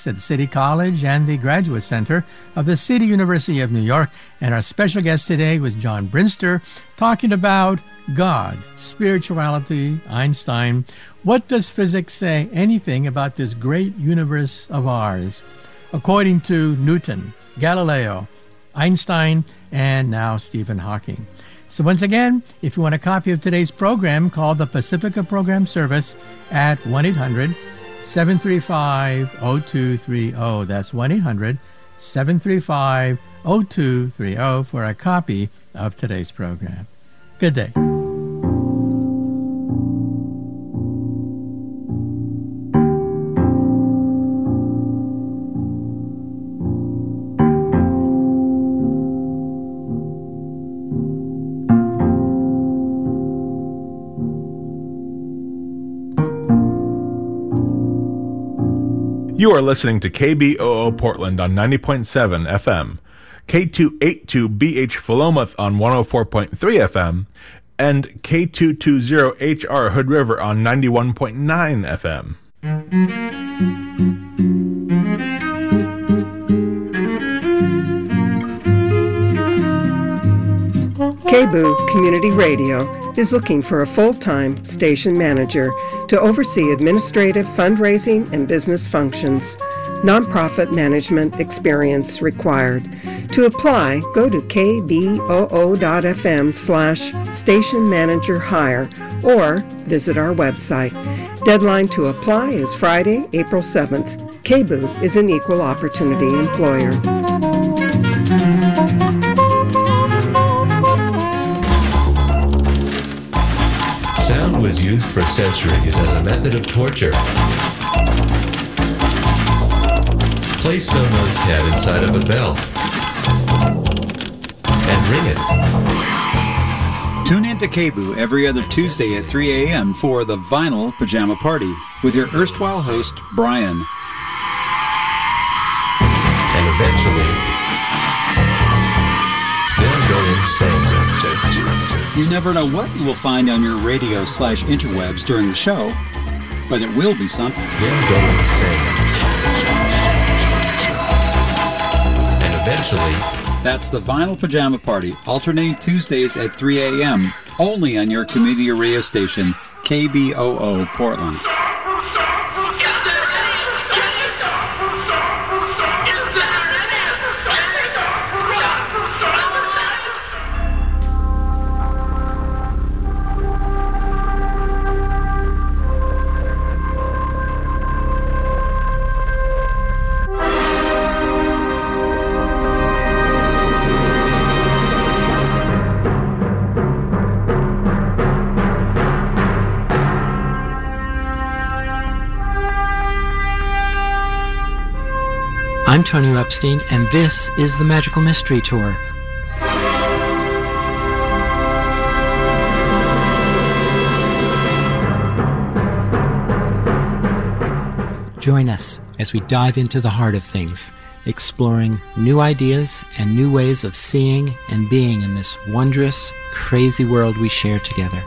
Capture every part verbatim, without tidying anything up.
Physics at the City College and the Graduate Center of the City University of New York. And our special guest today was John Brinster, talking about God, spirituality, Einstein. What does physics say anything about this great universe of ours? According to Newton, Galileo, Einstein, and now Stephen Hawking. So once again, if you want a copy of today's program, call the Pacifica Program Service at one eight hundred seven three five oh two three oh. That's one eight hundred seven three five oh two three oh for a copy of today's program. Good day. You are listening to K B O O Portland on ninety point seven F M, K two eighty-two B H Philomath on one oh four point three F M, and K two twenty H R Hood River on ninety-one point nine F M. K B O O Community Radio is looking for a full-time station manager to oversee administrative, fundraising, and business functions. Nonprofit management experience required. To apply, go to kboo.fm slash station manager hire or visit our website. Deadline to apply is Friday, April seventh. K B O O is an equal opportunity employer. Sound was used for centuries as a method of torture. Place someone's head inside of a bell and ring it. Tune in to K B O O every other Tuesday at three a.m. for the Vinyl Pajama Party with your erstwhile host, Brian. And eventually, they'll go insane. You never know what you will find on your radio slash interwebs during the show, but it will be something. They'll go insane. And eventually, that's the Vinyl Pajama Party, alternating Tuesdays at three a.m., only on your community radio station, K B O O Portland. I'm Tony Epstein, and this is the Magical Mystery Tour. Join us as we dive into the heart of things, exploring new ideas and new ways of seeing and being in this wondrous, crazy world we share together.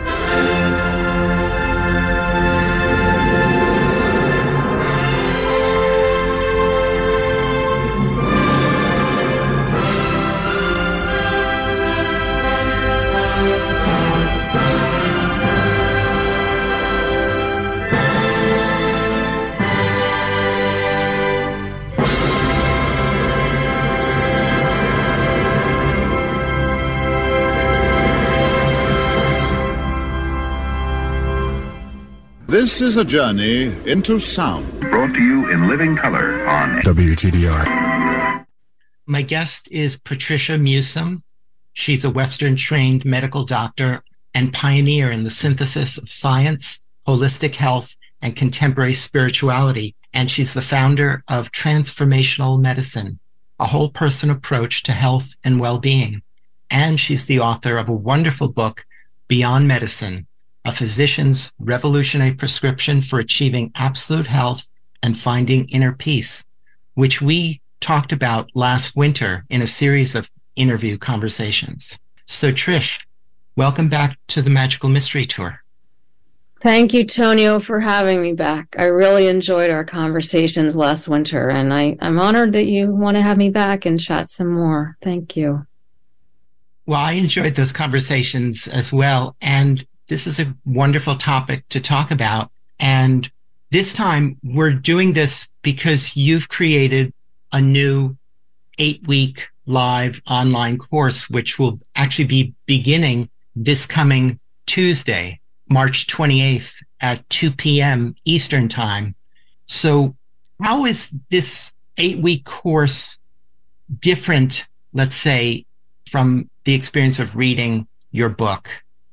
This is a journey into sound. Brought to you in living color on W T D R. My guest is Patricia Musim. She's a Western-trained medical doctor and pioneer in the synthesis of science, holistic health, and contemporary spirituality. And she's the founder of Transformational Medicine, a whole person approach to health and well-being. And she's the author of a wonderful book, Beyond Medicine, a physician's revolutionary prescription for achieving absolute health and finding inner peace, which we talked about last winter in a series of interview conversations. So Trish, welcome back to the Magical Mystery Tour. Thank you, Tonio, for having me back. I really enjoyed our conversations last winter, and I, I'm honored that you want to have me back and chat some more. Thank you. Well, I enjoyed those conversations as well, and this is a wonderful topic to talk about. And this time, we're doing this because you've created a new eight-week live online course, which will actually be beginning this coming Tuesday, March twenty-eighth at two p.m. Eastern Time. So how is this eight-week course different, let's say, from the experience of reading your book?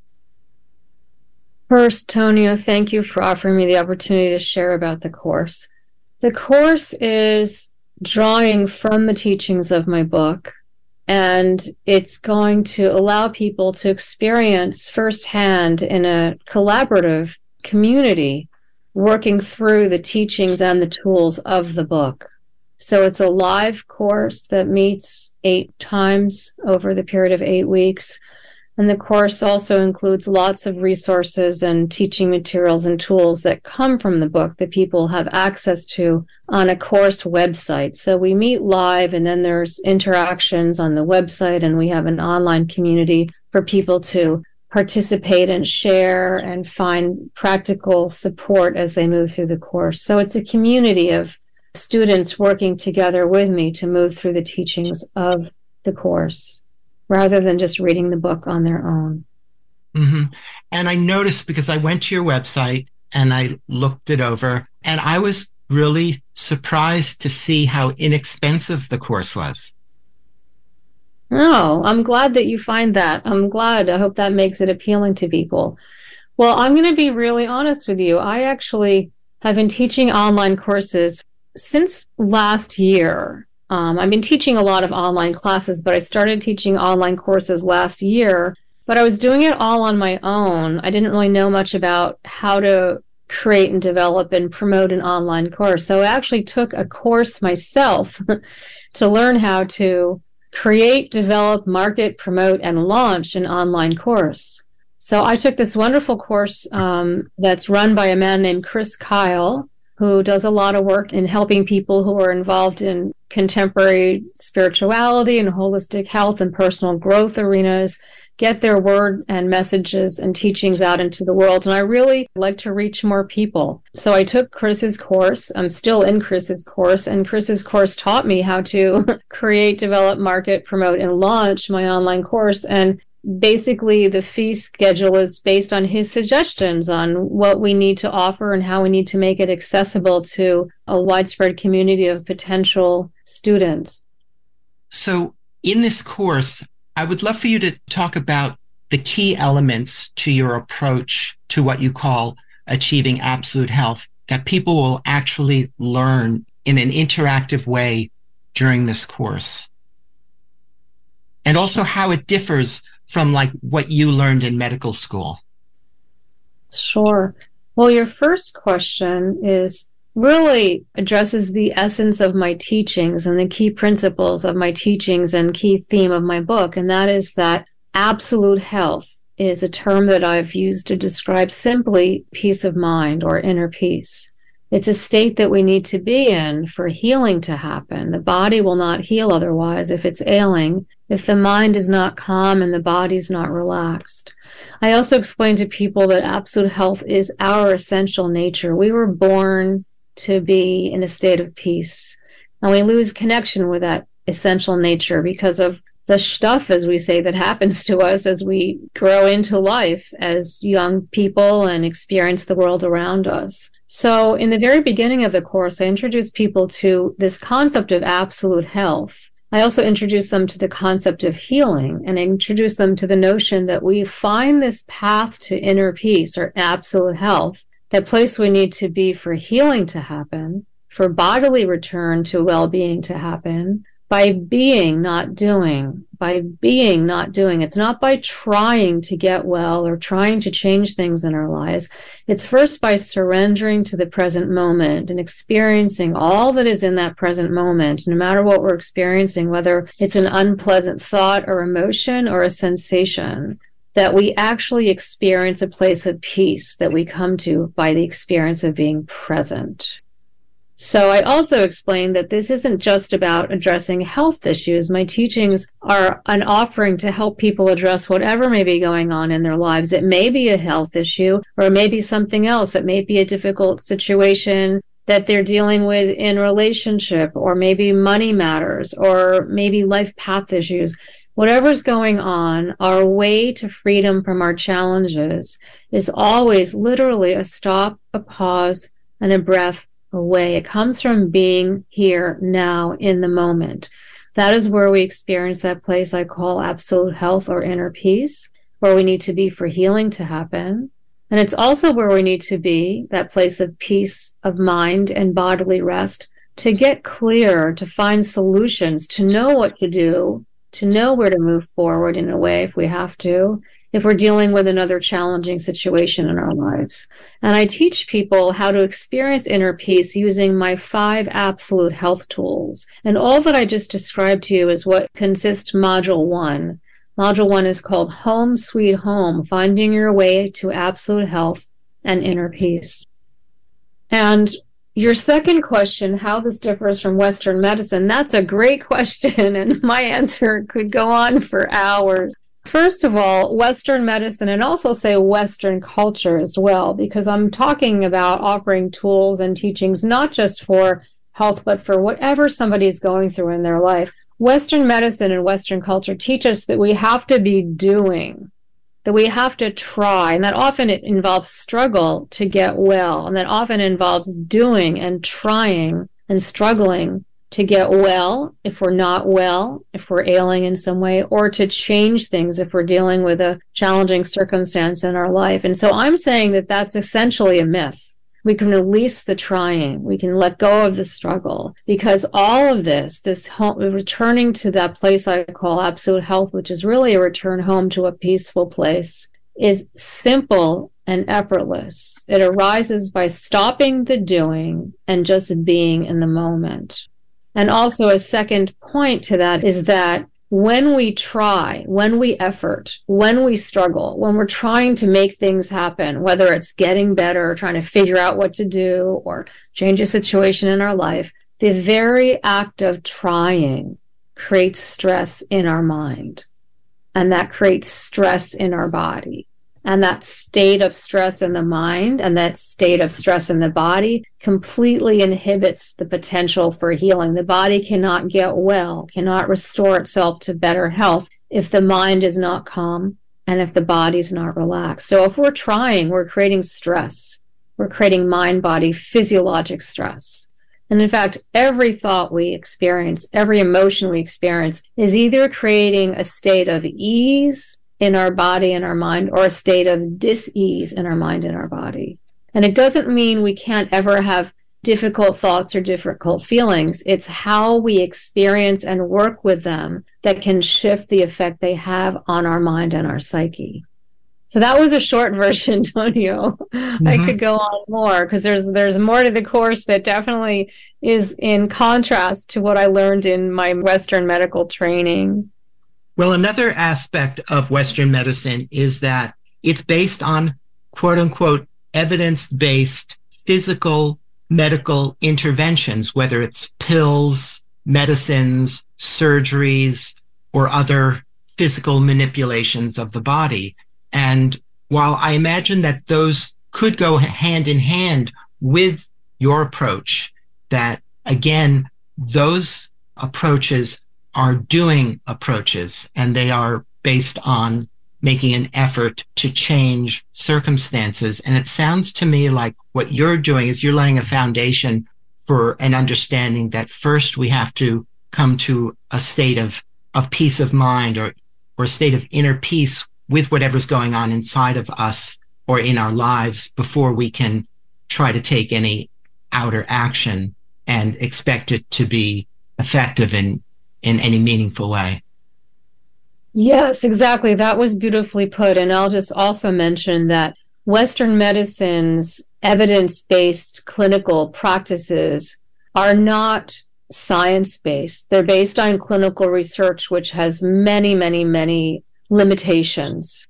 First, Tonio, thank you for offering me the opportunity to share about the course. The course is drawing from the teachings of my book, and it's going to allow people to experience firsthand in a collaborative community working through the teachings and the tools of the book. So it's a live course that meets eight times over the period of eight weeks. And the course also includes lots of resources and teaching materials and tools that come from the book that people have access to on a course website. So we meet live, and then there's interactions on the website, and we have an online community for people to participate and share and find practical support as they move through the course. So it's a community of students working together with me to move through the teachings of the course, rather than just reading the book on their own. Mm-hmm. And I noticed, because I went to your website and I looked it over, and I was really surprised to see how inexpensive the course was. Oh, I'm glad that you find that. I'm glad. I hope that makes it appealing to people. Well, I'm going to be really honest with you. I actually have been teaching online courses since last year. Um, I've been teaching a lot of online classes, but I started teaching online courses last year, but I was doing it all on my own. I didn't really know much about how to create and develop and promote an online course. So I actually took a course myself to learn how to create, develop, market, promote, and launch an online course. So I took this wonderful course um, that's run by a man named Chris Kyle, who does a lot of work in helping people who are involved in contemporary spirituality and holistic health and personal growth arenas get their word and messages and teachings out into the world. And I really like to reach more people. So I took Chris's course. I'm still in Chris's course, and Chris's course taught me how to create, develop, market, promote, and launch my online course. And basically, the fee schedule is based on his suggestions on what we need to offer and how we need to make it accessible to a widespread community of potential students. So in this course, I would love for you to talk about the key elements to your approach to what you call achieving absolute health that people will actually learn in an interactive way during this course. And also how it differs from like what you learned in medical school. Sure. Well, your first question is really addresses the essence of my teachings and the key principles of my teachings and key theme of my book. And that is that absolute health is a term that I've used to describe simply peace of mind or inner peace. It's a state that we need to be in for healing to happen. The body will not heal otherwise if it's ailing, if the mind is not calm and the body's not relaxed. I also explain to people that absolute health is our essential nature. We were born to be in a state of peace, and we lose connection with that essential nature because of the stuff, as we say, that happens to us as we grow into life as young people and experience the world around us. So in the very beginning of the course, I introduced people to this concept of absolute health. I also introduced them to the concept of healing, and I introduced them to the notion that we find this path to inner peace or absolute health, that place we need to be for healing to happen, for bodily return to well-being to happen, by being, not doing, by being, not doing. It's not by trying to get well or trying to change things in our lives. It's first by surrendering to the present moment and experiencing all that is in that present moment, no matter what we're experiencing, whether it's an unpleasant thought or emotion or a sensation. that we actually experience a place of peace that we come to by the experience of being present. So I also explained that this isn't just about addressing health issues. My teachings are an offering to help people address whatever may be going on in their lives. It may be a health issue, or it may be something else. It may be a difficult situation that they're dealing with in relationship, or maybe money matters, or maybe life path issues. Whatever's going on, our way to freedom from our challenges is always literally a stop, a pause, and a breath away. It comes from being here now in the moment. That is where we experience that place I call absolute health or inner peace, where we need to be for healing to happen. And it's also where we need to be, that place of peace of mind and bodily rest, to get clear, to find solutions, to know what to do, to know where to move forward in a way if we have to, if we're dealing with another challenging situation in our lives. And I teach people how to experience inner peace using my five absolute health tools. And all that I just described to you is what consists module one. Module one is called Home Sweet Home, Finding Your Way to Absolute Health and Inner Peace. And your second question, how this differs from Western medicine, that's a great question, and my answer could go on for hours. First of all, Western medicine, and also say Western culture as well, because I'm talking about offering tools and teachings not just for health, but for whatever somebody's going through in their life. Western medicine and Western culture teach us that we have to be doing, that we have to try, and that often it involves struggle to get well, and that often involves doing and trying and struggling to get well if we're not well, if we're ailing in some way, or to change things if we're dealing with a challenging circumstance in our life. And so I'm saying that that's essentially a myth. We can release the trying. We can let go of the struggle, because all of this, this home, returning to that place I call absolute health, which is really a return home to a peaceful place, is simple and effortless. It arises by stopping the doing and just being in the moment. And also a second point to that is that when we try, when we effort, when we struggle, when we're trying to make things happen, whether it's getting better, or trying to figure out what to do, or change a situation in our life, the very act of trying creates stress in our mind. And that creates stress in our body. And that state of stress in the mind and that state of stress in the body completely inhibits the potential for healing. The body cannot get well, cannot restore itself to better health if the mind is not calm and if the body is not relaxed. So if we're trying, we're creating stress. We're creating mind-body physiologic stress. And in fact, every thought we experience, every emotion we experience is either creating a state of ease in our body and our mind, or a state of dis-ease in our mind and our body. And it doesn't mean we can't ever have difficult thoughts or difficult feelings. It's how we experience and work with them that can shift the effect they have on our mind and our psyche. So that was a short version, Tonio. Mm-hmm. I could go on more, because there's there's more to the course that definitely is in contrast to what I learned in my Western medical training. Well, another aspect of Western medicine is that it's based on, quote unquote, evidence-based physical medical interventions, whether it's pills, medicines, surgeries, or other physical manipulations of the body. And while I imagine that those could go hand in hand with your approach, that again, those approaches are doing approaches, and they are based on making an effort to change circumstances. And it sounds to me like what you're doing is you're laying a foundation for an understanding that first we have to come to a state of, of peace of mind, or, or a state of inner peace with whatever's going on inside of us or in our lives before we can try to take any outer action and expect it to be effective in in any meaningful way. Yes, exactly. That was beautifully put. And I'll just also mention that Western medicine's evidence-based clinical practices are not science-based. They're based on clinical research, which has many, many, many limitations.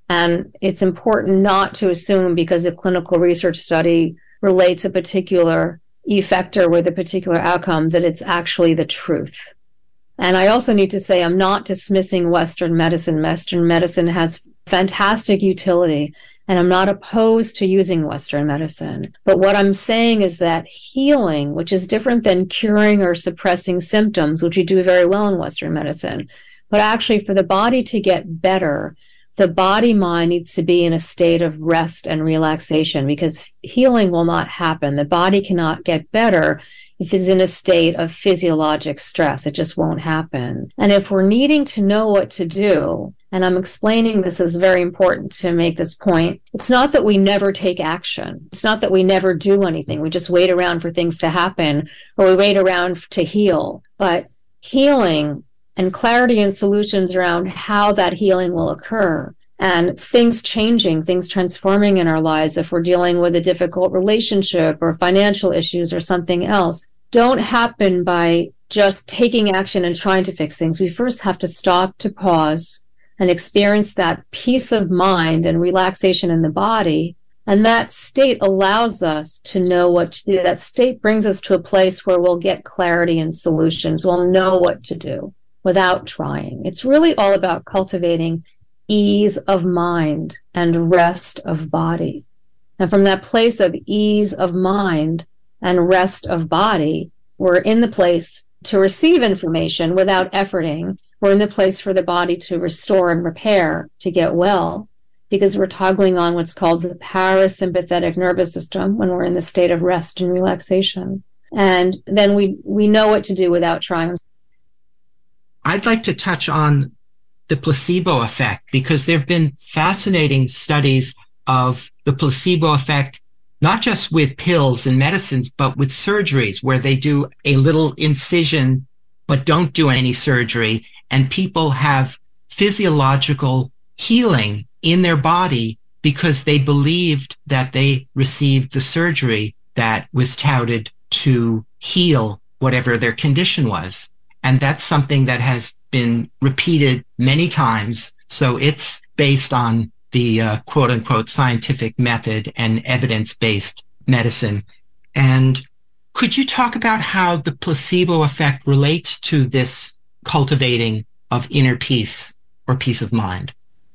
And it's important not to assume because a clinical research study relates a particular effector with a particular outcome that it's actually the truth. And I also need to say I'm not dismissing Western medicine. Western medicine has fantastic utility, and I'm not opposed to using Western medicine. But what I'm saying is that healing, which is different than curing or suppressing symptoms, which we do very well in Western medicine, but actually for the body to get better, the body-mind needs to be in a state of rest and relaxation, because healing will not happen. The body cannot get better if it's in a state of physiologic stress. It just won't happen. And if we're needing to know what to do, and I'm explaining this is very important to make this point, it's not that we never take action. It's not that we never do anything. We just wait around for things to happen, or we wait around to heal. But healing and clarity and solutions around how that healing will occur, and things changing, things transforming in our lives if we're dealing with a difficult relationship or financial issues or something else, don't happen by just taking action and trying to fix things. We first have to stop, to pause, and experience that peace of mind and relaxation in the body. And that state allows us to know what to do. That state brings us to a place where we'll get clarity and solutions. We'll know what to do without trying. It's really all about cultivating ease of mind and rest of body. And from that place of ease of mind and rest of body, we're in the place to receive information without efforting. We're in the place for the body to restore and repair, to get well, because we're toggling on what's called the parasympathetic nervous system when we're in the state of rest and relaxation. And then we, we know what to do without trying. I'd like to touch on the placebo effect, because there have been fascinating studies of the placebo effect, not just with pills and medicines, but with surgeries where they do a little incision, but don't do any surgery. And people have physiological healing in their body because they believed that they received the surgery that was touted to heal whatever their condition was. And that's something that has been repeated many times. So it's based on the uh, quote unquote scientific method and evidence-based medicine. And could you talk about how the placebo effect relates to this cultivating of inner peace or peace of mind?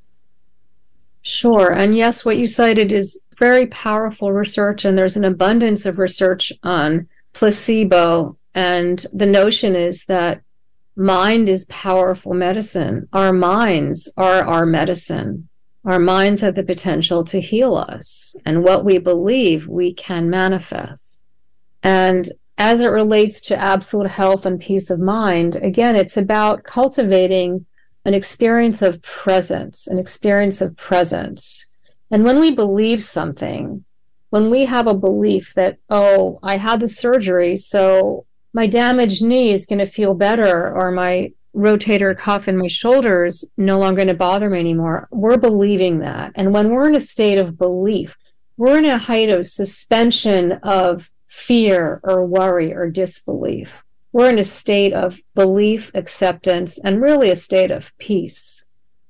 Sure. And yes, what you cited is very powerful research, and there's an abundance of research on placebo. And the notion is that mind is powerful medicine. Our minds are our medicine. Our minds have the potential to heal us. And what we believe, we can manifest. And as it relates to absolute health and peace of mind, again, it's about cultivating an experience of presence, an experience of presence. And when we believe something, when we have a belief that, oh, I had the surgery, so my damaged knee is going to feel better, or my rotator cuff in my shoulders no longer going to bother me anymore, we're believing that. And when we're in a state of belief, we're in a height of suspension of fear or worry or disbelief. We're in a state of belief, acceptance, and really a state of peace.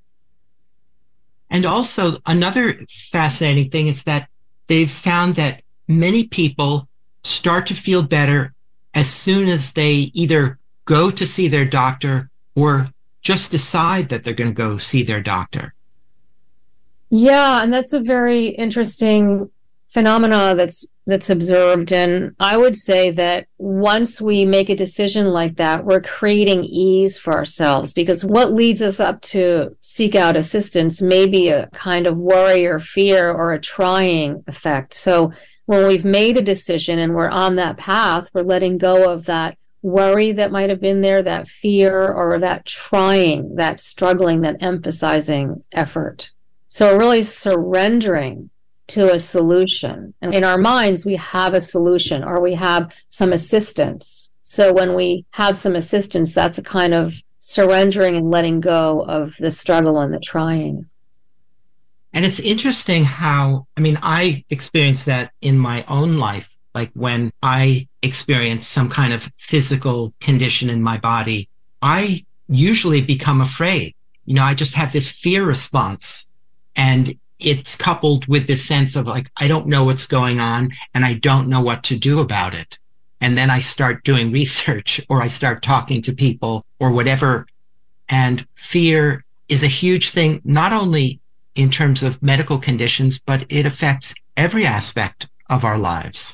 And also another fascinating thing is that they've found that many people start to feel better as soon as they either go to see their doctor or just decide that they're going to go see their doctor. Yeah, and that's a very interesting phenomena that's that's observed. And I would say that once we make a decision like that, we're creating ease for ourselves, because what leads us up to seek out assistance may be a kind of worry or fear or a trying effect. So when we've made a decision and we're on that path, we're letting go of that worry that might have been there, that fear, or that trying, that struggling, that emphasizing effort. So really surrendering to a solution. And in our minds, we have a solution, or we have some assistance. So when we have some assistance, that's a kind of surrendering and letting go of the struggle and the trying. And it's interesting how, I mean, I experienced that in my own life. Like when I experience some kind of physical condition in my body, I usually become afraid. You know, I just have this fear response. And it's coupled with this sense of like, I don't know what's going on and I don't know what to do about it. And then I start doing research or I start talking to people or whatever. And fear is a huge thing, not only in terms of medical conditions, but it affects every aspect of our lives.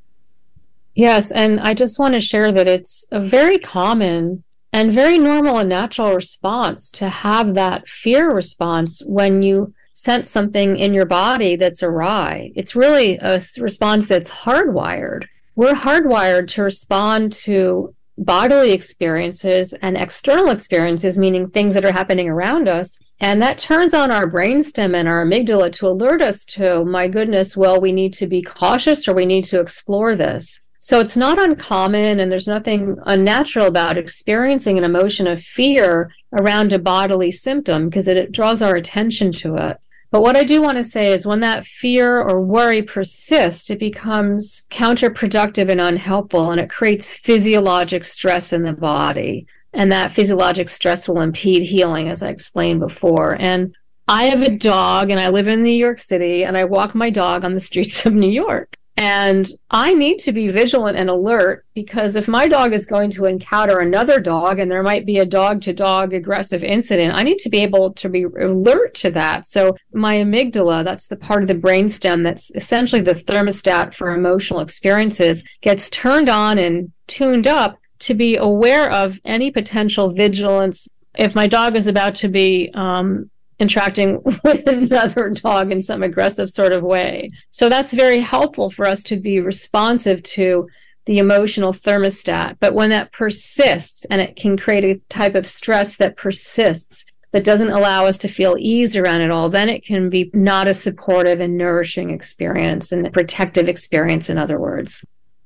Yes, and I just want to share that it's a very common and very normal and natural response to have that fear response when you sense something in your body that's awry. It's really a response that's hardwired. We're hardwired to respond to bodily experiences and external experiences, meaning things that are happening around us. And that turns on our brainstem and our amygdala to alert us to, my goodness, well, we need to be cautious or we need to explore this. So it's not uncommon, and there's nothing unnatural about experiencing an emotion of fear around a bodily symptom because it, it draws our attention to it. But what I do want to say is when that fear or worry persists, it becomes counterproductive and unhelpful, and it creates physiologic stress in the body. And that physiologic stress will impede healing, as I explained before. And I have a dog, and I live in New York City, and I walk my dog on the streets of New York. And I need to be vigilant and alert because if my dog is going to encounter another dog and there might be a dog-to-dog aggressive incident, I need to be able to be alert to that. So my amygdala, that's the part of the brainstem that's essentially the thermostat for emotional experiences, gets turned on and tuned up to be aware of any potential vigilance if my dog is about to be um, interacting with another dog in some aggressive sort of way. So that's very helpful for us to be responsive to the emotional thermostat. But when that persists, and it can create a type of stress that persists, that doesn't allow us to feel ease around it all, then it can be not a supportive and nourishing experience and a protective experience, in other words.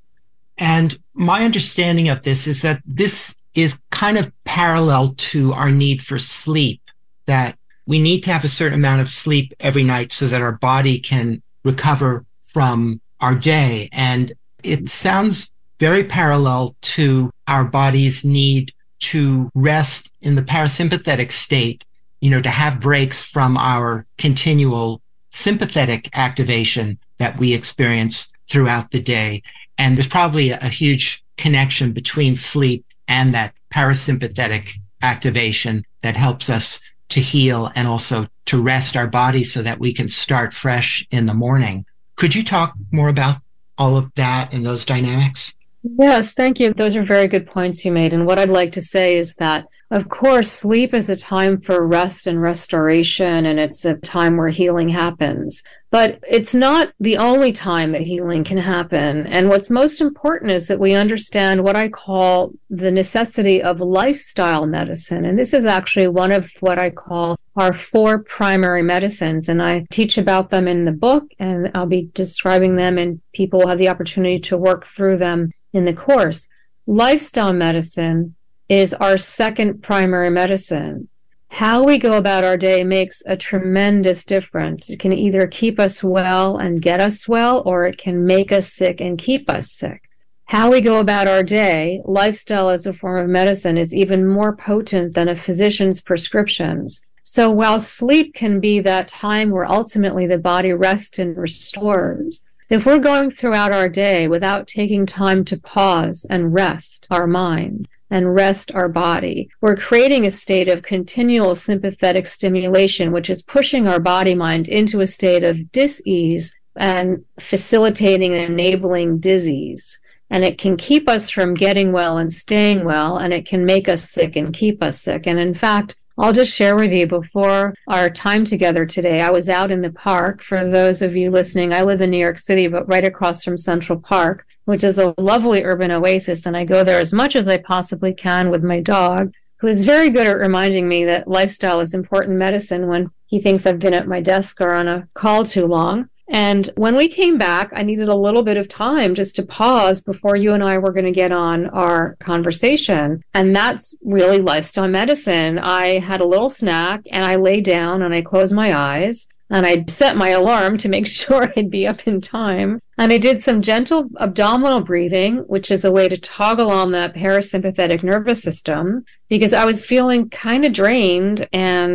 And my understanding of this is that this is kind of parallel to our need for sleep, that we need to have a certain amount of sleep every night so that our body can recover from our day. And it sounds very parallel to our body's need to rest in the parasympathetic state, you know, to have breaks from our continual sympathetic activation that we experience throughout the day. And there's probably a huge connection between sleep and that parasympathetic activation that helps us to heal and also to rest our body so that we can start fresh in the morning. Could you talk more about all of that and those dynamics? Yes, thank you. Those are very good points you made. And what I'd like to say is that, of course, sleep is a time for rest and restoration, and it's a time where healing happens. But it's not the only time that healing can happen. And what's most important is that we understand what I call the necessity of lifestyle medicine. And this is actually one of what I call our four primary medicines. And I teach about them in the book, and I'll be describing them, and people will have the opportunity to work through them in the course. Lifestyle medicine is our second primary medicine. How we go about our day makes a tremendous difference. It can either keep us well and get us well, or it can make us sick and keep us sick. How we go about our day, lifestyle as a form of medicine, is even more potent than a physician's prescriptions. So while sleep can be that time where ultimately the body rests and restores, if we're going throughout our day without taking time to pause and rest our mind and rest our body, we're creating a state of continual sympathetic stimulation, which is pushing our body-mind into a state of dis-ease and facilitating and enabling disease. And it can keep us from getting well and staying well, and it can make us sick and keep us sick. And in fact, I'll just share with you, before our time together today, I was out in the park. For those of you listening, I live in New York City, but right across from Central Park, which is a lovely urban oasis. And I go there as much as I possibly can with my dog, who is very good at reminding me that lifestyle is important medicine when he thinks I've been at my desk or on a call too long. And when we came back, I needed a little bit of time just to pause before you and I were going to get on our conversation. And that's really lifestyle medicine. I had a little snack and I lay down and I closed my eyes and I set my alarm to make sure I'd be up in time. And I did some gentle abdominal breathing, which is a way to toggle on that parasympathetic nervous system, because I was feeling kind of drained and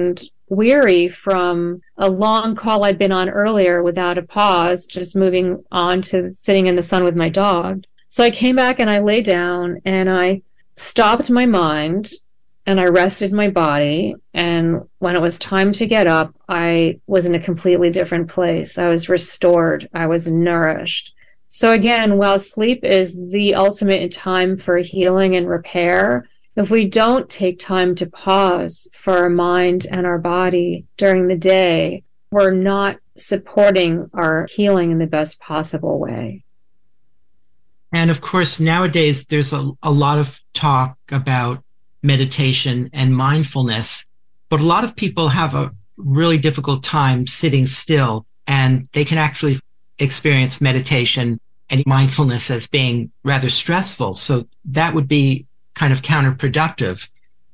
weary from a long call I'd been on earlier without a pause, just moving on to sitting in the sun with my dog. So I came back and I lay down and I stopped my mind and I rested my body. And when it was time to get up, I was in a completely different place. I was restored. I was nourished. So again, while sleep is the ultimate time for healing and repair, if we don't take time to pause for our mind and our body during the day, we're not supporting our healing in the best possible way. And of course, nowadays, there's a, a lot of talk about meditation and mindfulness, but a lot of people have a really difficult time sitting still, and they can actually experience meditation and mindfulness as being rather stressful. So that would be kind of counterproductive.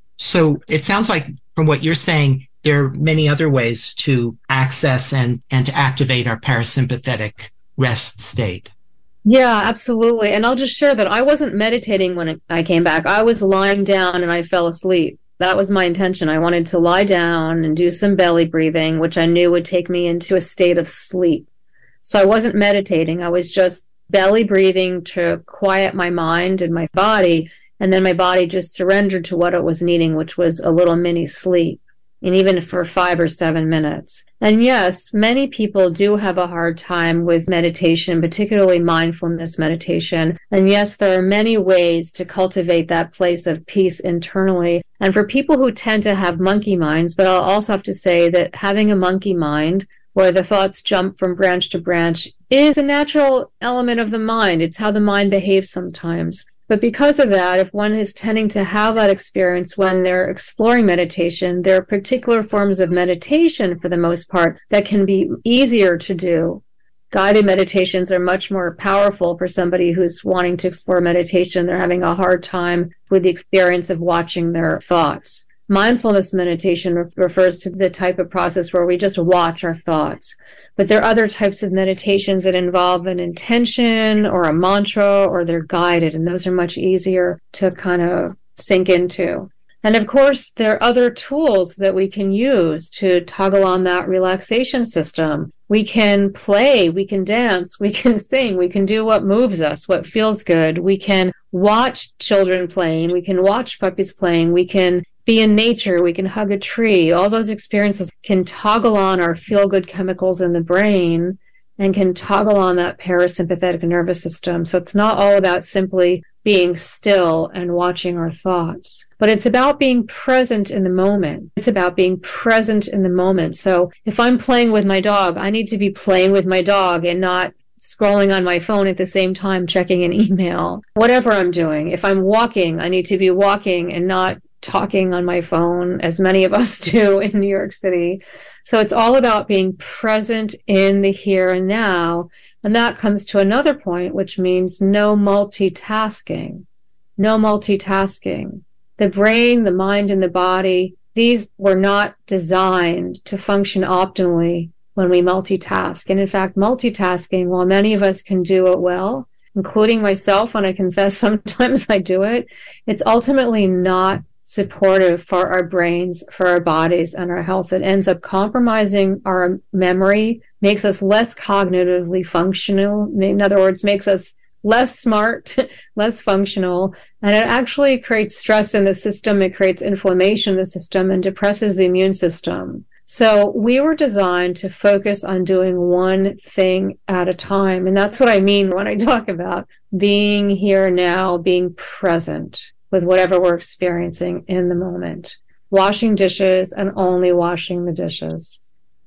So it sounds like from what you're saying, there are many other ways to access and, and to activate our parasympathetic rest state. Yeah, absolutely. And I'll just share that I wasn't meditating when I came back. I was lying down and I fell asleep. That was my intention. I wanted to lie down and do some belly breathing, which I knew would take me into a state of sleep. So I wasn't meditating. I was just belly breathing to quiet my mind and my body. And then my body just surrendered to what it was needing, which was a little mini sleep. And even for five or seven minutes. And yes, many people do have a hard time with meditation, particularly mindfulness meditation. And yes, there are many ways to cultivate that place of peace internally. And for people who tend to have monkey minds, but I'll also have to say that having a monkey mind where the thoughts jump from branch to branch is a natural element of the mind. It's how the mind behaves sometimes. But because of that, if one is tending to have that experience when they're exploring meditation, there are particular forms of meditation, for the most part, that can be easier to do. Guided meditations are much more powerful for somebody who's wanting to explore meditation. They're having a hard time with the experience of watching their thoughts. Mindfulness meditation re- refers to the type of process where we just watch our thoughts. But there are other types of meditations that involve an intention or a mantra, or they're guided, and those are much easier to kind of sink into. And of course, there are other tools that we can use to toggle on that relaxation system. We can play, we can dance, we can sing, we can do what moves us, what feels good. We can watch children playing, we can watch puppies playing, we can be in nature, we can hug a tree. All those experiences can toggle on our feel-good chemicals in the brain and can toggle on that parasympathetic nervous system. So it's not all about simply being still and watching our thoughts, but it's about being present in the moment. It's about being present in the moment. So if I'm playing with my dog, I need to be playing with my dog and not scrolling on my phone at the same time, checking an email. Whatever I'm doing, if I'm walking, I need to be walking and not talking on my phone, as many of us do in New York City. So it's all about being present in the here and now. And that comes to another point, which means no multitasking. No multitasking. The brain, the mind, and the body, these were not designed to function optimally when we multitask. And in fact, multitasking, while many of us can do it well, including myself, when I confess sometimes I do it, it's ultimately not supportive for our brains, for our bodies, and our health. It ends up compromising our memory, makes us less cognitively functional. In other words, makes us less smart, less functional, and it actually creates stress in the system. It creates inflammation in the system and depresses the immune system. So we were designed to focus on doing one thing at a time. And that's what I mean when I talk about being here now, being present with whatever we're experiencing in the moment. Washing dishes and only washing the dishes.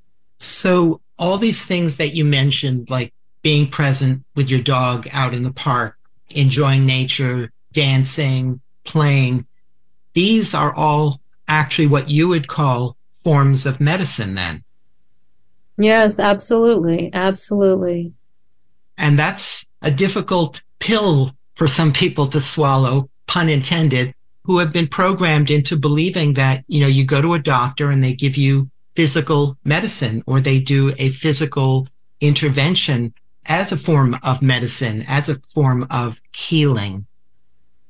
So all these things that you mentioned, like being present with your dog out in the park, enjoying nature, dancing, playing, these are all actually what you would call forms of medicine then. Yes, absolutely. Absolutely. And that's a difficult pill for some people to swallow, pun intended, who have been programmed into believing that, you know, you go to a doctor and they give you physical medicine, or they do a physical intervention as a form of medicine, as a form of healing.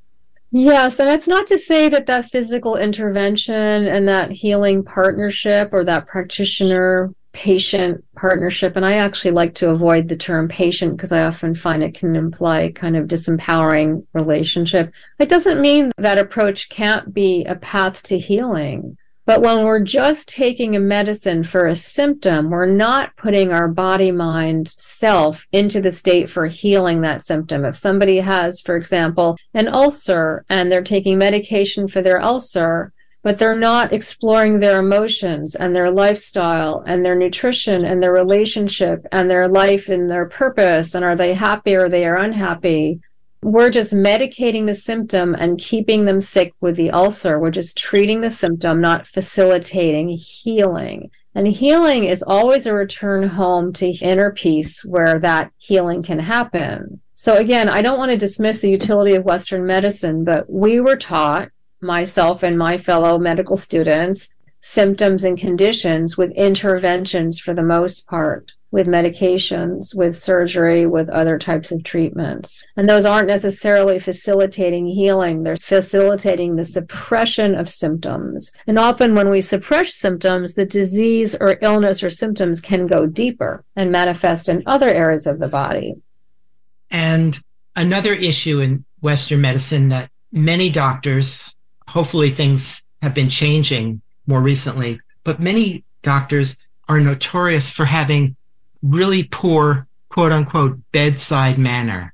Yes, and it's not to say that that physical intervention and that healing partnership or that practitioner-patient partnership, and I actually like to avoid the term patient because I often find it can imply kind of disempowering relationship. It doesn't mean that approach can't be a path to healing. But when we're just taking a medicine for a symptom, we're not putting our body, mind, self into the state for healing that symptom. If somebody has, for example, an ulcer and they're taking medication for their ulcer, but they're not exploring their emotions and their lifestyle and their nutrition and their relationship and their life and their purpose, and are they happy or they are unhappy, we're just medicating the symptom and keeping them sick with the ulcer. We're just treating the symptom, not facilitating healing. And healing is always a return home to inner peace where that healing can happen. So again, I don't want to dismiss the utility of Western medicine, but we were taught, myself and my fellow medical students, symptoms and conditions with interventions for the most part, with medications, with surgery, with other types of treatments. And those aren't necessarily facilitating healing. They're facilitating the suppression of symptoms. And often when we suppress symptoms, the disease or illness or symptoms can go deeper and manifest in other areas of the body. And another issue in Western medicine that many doctors, hopefully things have been changing more recently, but many doctors are notorious for having really poor, quote unquote, bedside manner.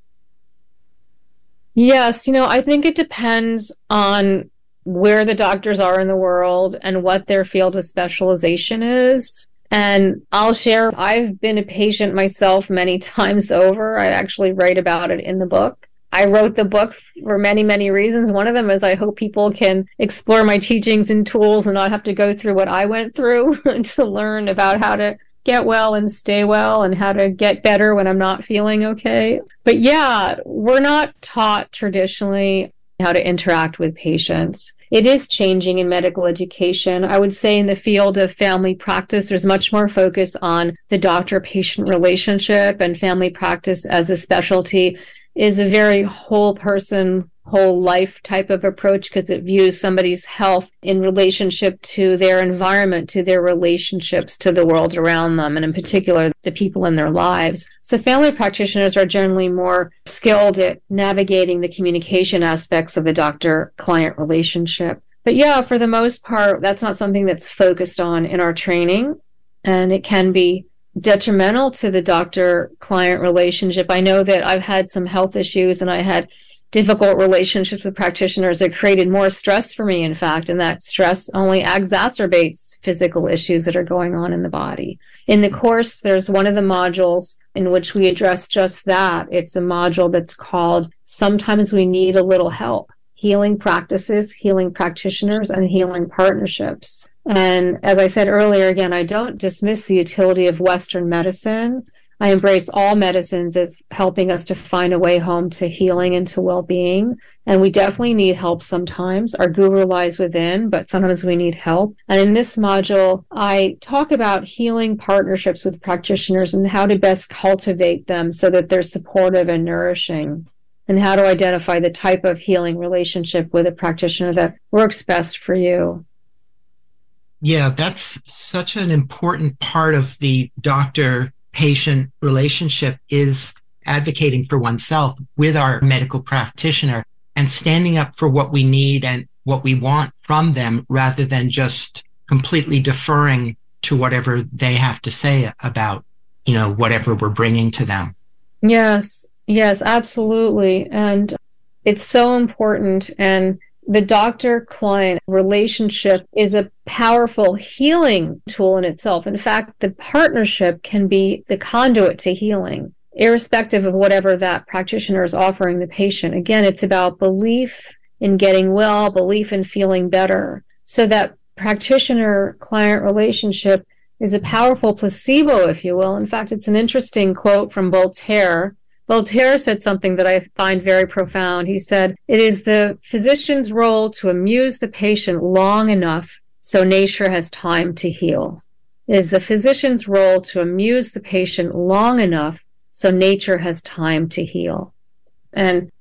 Yes, you know, I think it depends on where the doctors are in the world and what their field of specialization is. And I'll share, I've been a patient myself many times over. I actually write about it in the book. I wrote the book for many, many reasons. One of them is I hope people can explore my teachings and tools and not have to go through what I went through to learn about how to get well and stay well and how to get better when I'm not feeling okay. But yeah, we're not taught traditionally how to interact with patients. It is changing in medical education. I would say in the field of family practice, there's much more focus on the doctor-patient relationship, and family practice as a specialty is a very whole person, whole life type of approach because it views somebody's health in relationship to their environment, to their relationships, to the world around them, and in particular, the people in their lives. So family practitioners are generally more skilled at navigating the communication aspects of the doctor-client relationship. But yeah, for the most part, that's not something that's focused on in our training, and it can be detrimental to the doctor-client relationship. I know that I've had some health issues and I had difficult relationships with practitioners that created more stress for me, in fact, and that stress only exacerbates physical issues that are going on in the body. In the course, there's one of the modules in which we address just that. It's a module that's called Sometimes We Need a Little Help: Healing Practices, Healing Practitioners, and Healing Partnerships. And as I said earlier, again, I don't dismiss the utility of Western medicine. I embrace all medicines as helping us to find a way home to healing and to well-being. And we definitely need help sometimes. Our guru lies within, but sometimes we need help. And in this module, I talk about healing partnerships with practitioners and how to best cultivate them so that they're supportive and nourishing, and how to identify the type of healing relationship with a practitioner that works best for you. Yeah, that's such an important part of the doctor-patient relationship, is advocating for oneself with our medical practitioner and standing up for what we need and what we want from them, rather than just completely deferring to whatever they have to say about, you know, whatever we're bringing to them. Yes, yes, absolutely. And it's so important. And the doctor-client relationship is a powerful healing tool in itself. In fact, the partnership can be the conduit to healing, irrespective of whatever that practitioner is offering the patient. Again, it's about belief in getting well, belief in feeling better. So that practitioner-client relationship is a powerful placebo, if you will. In fact, it's an interesting quote from Voltaire. Voltaire said something that I find very profound. He said, "It is the physician's role to amuse the patient long enough so nature has time to heal. It is the physician's role to amuse the patient long enough so nature has time to heal." And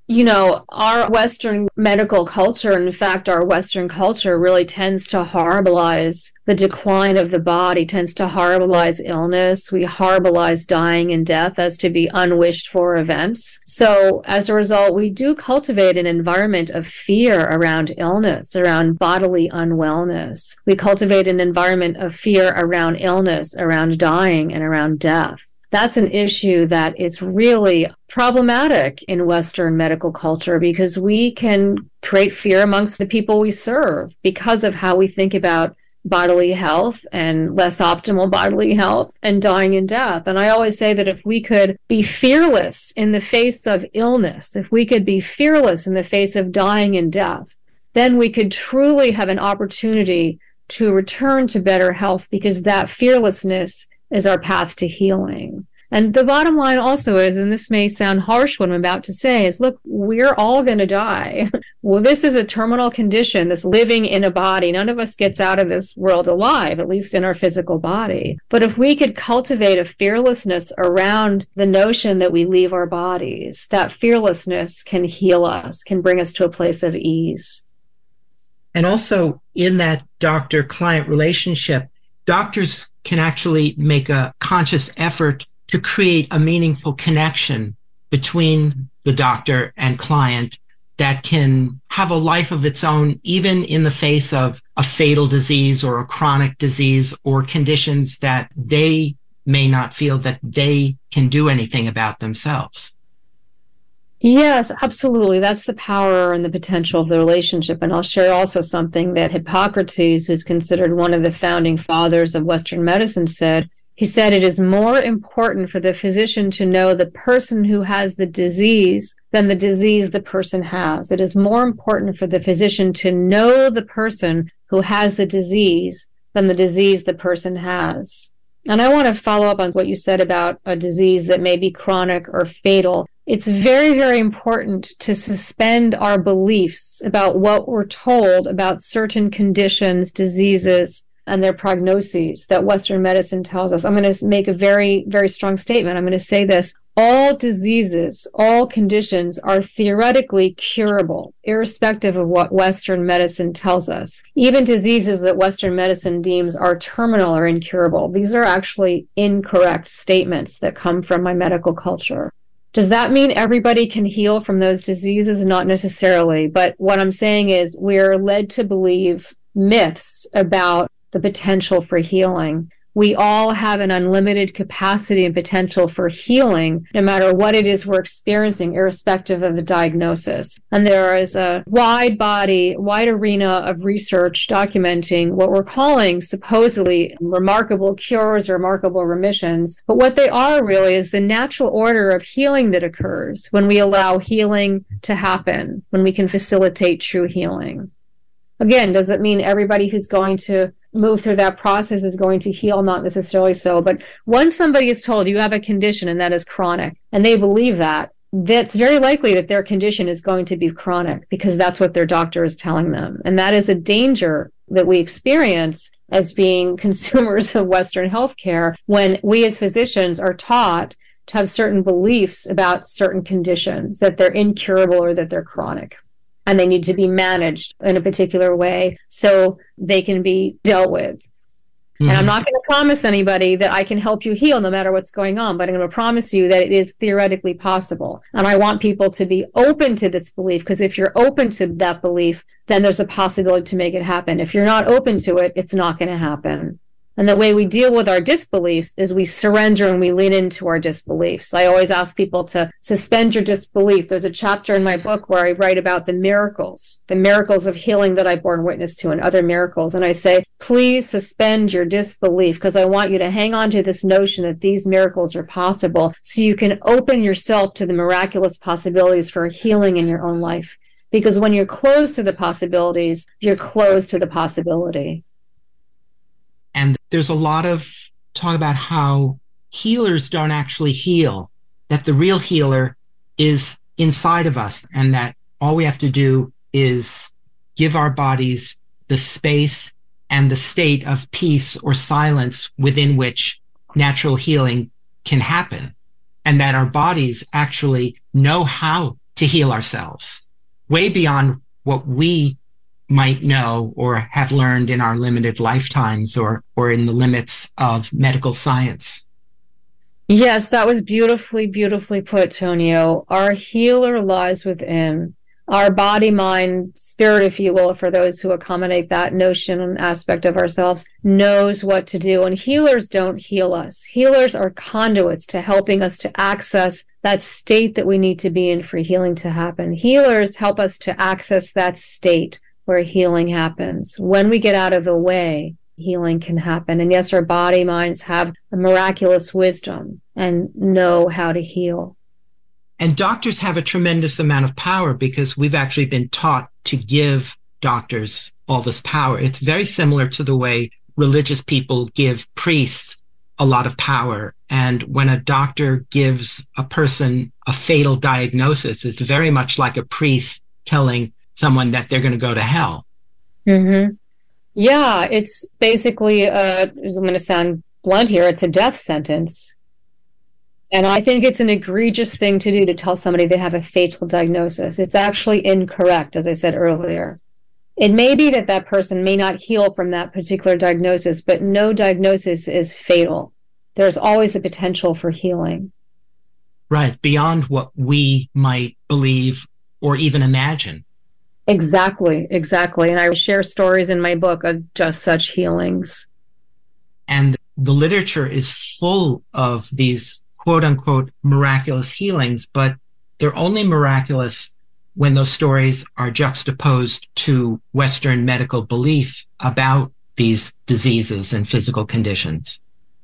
You know, our Western medical culture, in fact, our Western culture really tends to horribilize the decline of the body, tends to horribilize illness. We horribilize dying and death as to be unwished for events. So as a result, we do cultivate an environment of fear around illness, around bodily unwellness. We cultivate an environment of fear around illness, around dying, and around death. That's an issue that is really problematic in Western medical culture because we can create fear amongst the people we serve because of how we think about bodily health and less optimal bodily health and dying and death. And I always say that if we could be fearless in the face of illness, if we could be fearless in the face of dying and death, then we could truly have an opportunity to return to better health because that fearlessness is our path to healing. And the bottom line also is, and this may sound harsh what I'm about to say, is look, we're all going to die. Well, this is a terminal condition, this living in a body. None of us gets out of this world alive, at least in our physical body. But if we could cultivate a fearlessness around the notion that we leave our bodies, that fearlessness can heal us, can bring us to a place of ease. And also in that doctor-client relationship, doctors can actually make a conscious effort to create a meaningful connection between the doctor and client that can have a life of its own, even in the face of a fatal disease or a chronic disease or conditions that they may not feel that they can do anything about themselves. Yes, absolutely. That's the power and the potential of the relationship. And I'll share also something that Hippocrates, who's considered one of the founding fathers of Western medicine, said. He said, it is more important for the physician to know the person who has the disease than the disease the person has. It is more important for the physician to know the person who has the disease than the disease the person has. And I want to follow up on what you said about a disease that may be chronic or fatal. It's very, very important to suspend our beliefs about what we're told about certain conditions, diseases, and their prognoses that Western medicine tells us. I'm going to make a very, very strong statement. I'm going to say this. All diseases, all conditions are theoretically curable, irrespective of what Western medicine tells us. Even diseases that Western medicine deems are terminal or incurable. These are actually incorrect statements that come from my medical culture. Does that mean everybody can heal from those diseases? Not necessarily. But what I'm saying is we're led to believe myths about the potential for healing. We all have an unlimited capacity and potential for healing, no matter what it is we're experiencing, irrespective of the diagnosis. And there is a wide body, wide arena of research documenting what we're calling supposedly remarkable cures, remarkable remissions. But what they are really is the natural order of healing that occurs when we allow healing to happen, when we can facilitate true healing. Again, does it mean everybody who's going to move through that process is going to heal? Not necessarily so. But once somebody is told you have a condition and that is chronic, and they believe that, that's very likely that their condition is going to be chronic because that's what their doctor is telling them. And that is a danger that we experience as being consumers of Western healthcare when we as physicians are taught to have certain beliefs about certain conditions, that they're incurable or that they're chronic. And they need to be managed in a particular way so they can be dealt with. Mm-hmm. And I'm not going to promise anybody that I can help you heal no matter what's going on, but I'm going to promise you that it is theoretically possible. And I want people to be open to this belief, because if you're open to that belief, then there's a possibility to make it happen. If you're not open to it, it's not going to happen. And the way we deal with our disbeliefs is we surrender and we lean into our disbeliefs. I always ask people to suspend your disbelief. There's a chapter in my book where I write about the miracles, the miracles of healing that I borne witness to and other miracles. And I say, please suspend your disbelief, because I want you to hang on to this notion that these miracles are possible so you can open yourself to the miraculous possibilities for healing in your own life. Because when you're closed to the possibilities, you're closed to the possibility. And there's a lot of talk about how healers don't actually heal, that the real healer is inside of us, and that all we have to do is give our bodies the space and the state of peace or silence within which natural healing can happen, and that our bodies actually know how to heal ourselves, way beyond what we might know or have learned in our limited lifetimes or, or in the limits of medical science. Yes, that was beautifully, beautifully put, Tonio. Our healer lies within. Our body, mind, spirit, if you will, for those who accommodate that notion and aspect of ourselves, knows what to do. And healers don't heal us. Healers are conduits to helping us to access that state that we need to be in for healing to happen. Healers help us to access that state where healing happens. When we get out of the way, healing can happen. And yes, our body, minds have a miraculous wisdom and know how to heal. And doctors have a tremendous amount of power because we've actually been taught to give doctors all this power. It's very similar to the way religious people give priests a lot of power. And when a doctor gives a person a fatal diagnosis, it's very much like a priest telling someone that they're going to go to hell. Mm-hmm. Yeah, it's basically, a, I'm going to sound blunt here, it's a death sentence. And I think it's an egregious thing to do to tell somebody they have a fatal diagnosis. It's actually incorrect, as I said earlier. It may be that that person may not heal from that particular diagnosis, but no diagnosis is fatal. There's always a potential for healing. Right, beyond what we might believe or even imagine. Exactly, exactly. And I share stories in my book of just such healings. And the literature is full of these quote unquote miraculous healings, but they're only miraculous when those stories are juxtaposed to Western medical belief about these diseases and physical conditions.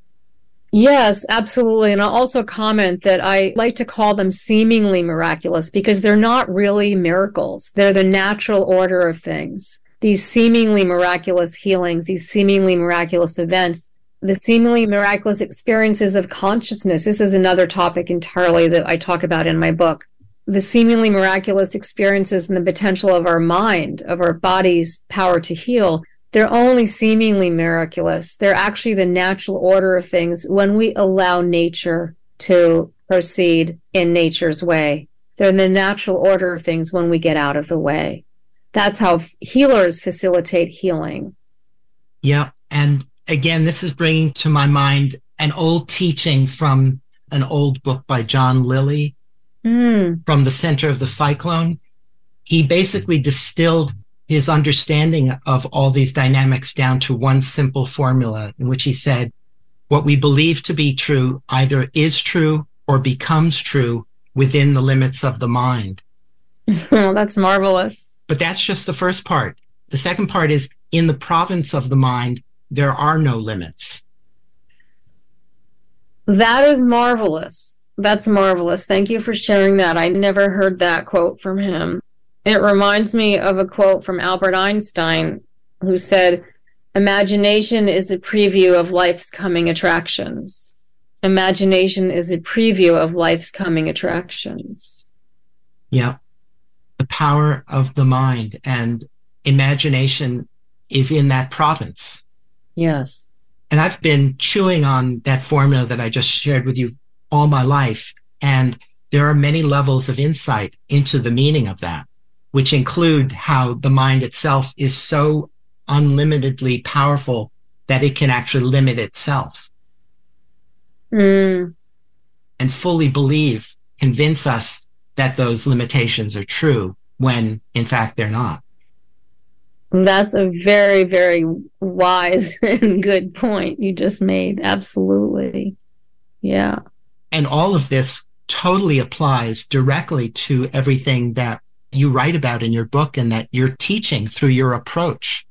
Yes, absolutely. And I'll also comment that I like to call them seemingly miraculous because they're not really miracles. They're the natural order of things. These seemingly miraculous healings, these seemingly miraculous events, the seemingly miraculous experiences of consciousness. This is another topic entirely that I talk about in my book. The seemingly miraculous experiences and the potential of our mind, of our body's power to heal, they're only seemingly miraculous. They're actually the natural order of things when we allow nature to proceed in nature's way. They're in the natural order of things when we get out of the way. That's how healers facilitate healing. Yeah, and again, this is bringing to my mind an old teaching from an old book by John Lilly, mm. from the Center of the Cyclone. He basically distilled his understanding of all these dynamics down to one simple formula in which he said, what we believe to be true either is true or becomes true within the limits of the mind. Oh, that's marvelous. But that's just the first part. The second part is, in the province of the mind, there are no limits. That is marvelous. That's marvelous. Thank you for sharing that. I never heard that quote from him. It reminds me of a quote from Albert Einstein, who said, imagination is a preview of life's coming attractions. Imagination is a preview of life's coming attractions. Yeah. The power of the mind and imagination is in that province. Yes. And I've been chewing on that formula that I just shared with you all my life. And there are many levels of insight into the meaning of that, which include how the mind itself is so unlimitedly powerful that it can actually limit itself. Mm. And fully believe, convince us that those limitations are true when, in fact, they're not. That's a very, very wise and good point you just made. Absolutely. Yeah. And all of this totally applies directly to everything that you write about in your book and that you're teaching through your approach.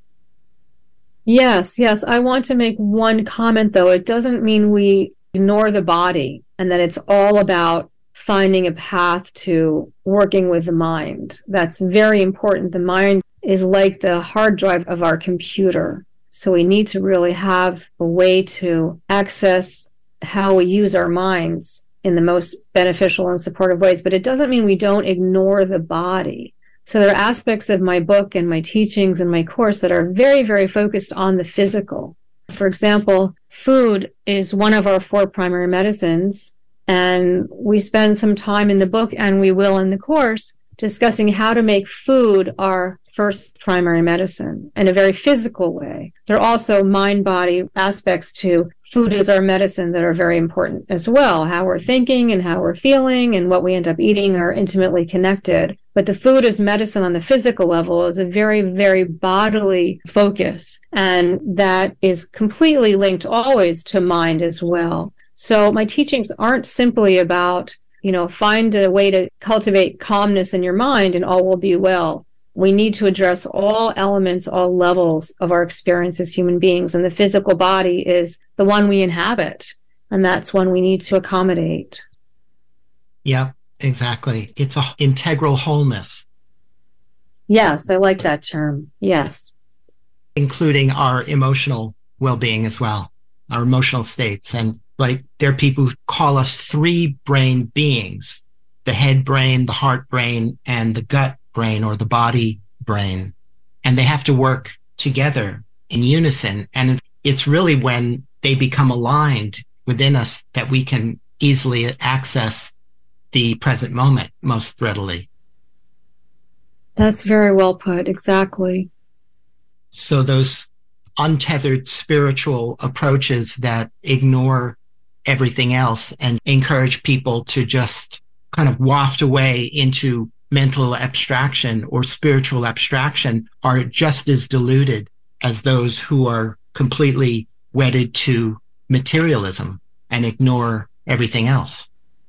Yes, yes. I want to make one comment, though. It doesn't mean we ignore the body and that it's all about finding a path to working with the mind. That's very important. The mind is like the hard drive of our computer. So we need to really have a way to access how we use our minds in the most beneficial and supportive ways. But it doesn't mean we don't ignore the body. So there are aspects of my book and my teachings and my course that are very, very focused on the physical. For example, food is one of our four primary medicines. And we spend some time in the book, and we will in the course, discussing how to make food our first primary medicine in a very physical way. There are also mind-body aspects to food as our medicine that are very important as well. How we're thinking and how we're feeling and what we end up eating are intimately connected. But the food as medicine on the physical level is a very, very bodily focus. And that is completely linked always to mind as well. So my teachings aren't simply about, you know, find a way to cultivate calmness in your mind and all will be well. We need to address all elements, all levels of our experience as human beings. And the physical body is the one we inhabit. And that's one we need to accommodate. Yeah, exactly. It's an integral wholeness. Yes, I like that term. Yes. Including our emotional well-being as well, our emotional states. And like there are people who call us three brain beings, the head brain, the heart brain, and the gut brain or the body brain. And they have to work together in unison. And it's really when they become aligned within us that we can easily access the present moment most readily. That's very well put. Exactly. So those untethered spiritual approaches that ignore everything else and encourage people to just kind of waft away into mental abstraction or spiritual abstraction are just as diluted as those who are completely wedded to materialism and ignore everything else.